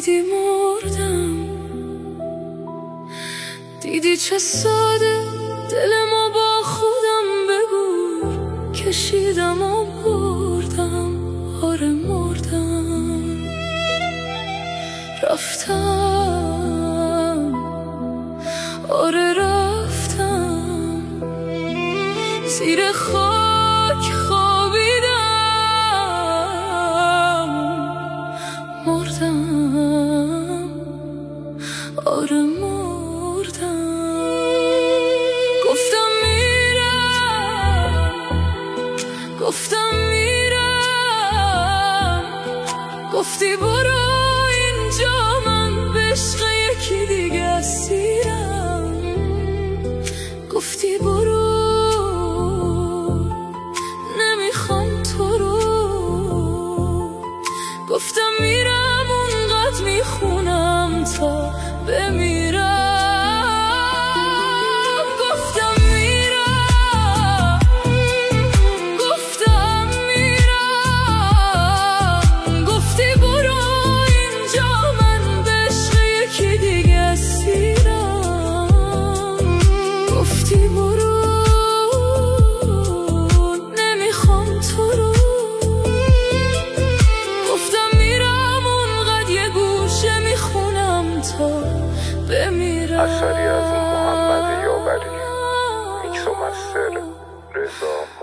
دیدی مردم، دیدی چه ساده دلمو با خودم بگو کشیدم و بردم. آره مردم، رفتم، آره رفتم، زیر خاک خوابیدم، مردم، آره مردم. گفتم میرم، گفتم میرم، گفتی برو اینجا من به عشق یکی دیگه اسیرم. گفتی برو نمیخوام تو رو، گفتم میرم اونقدر میخونم تا بمیرم. گفتم میرم، گفتم میرم، گفتی برو اینجا من به عشق یکی دیگه اسیرم. گفتی برو نمیخوام تو رو، گفتم میرم اونقدر یه گوشه میخونم تا بمیرم. اثری از محمد یاوری، میکس و مستر رضا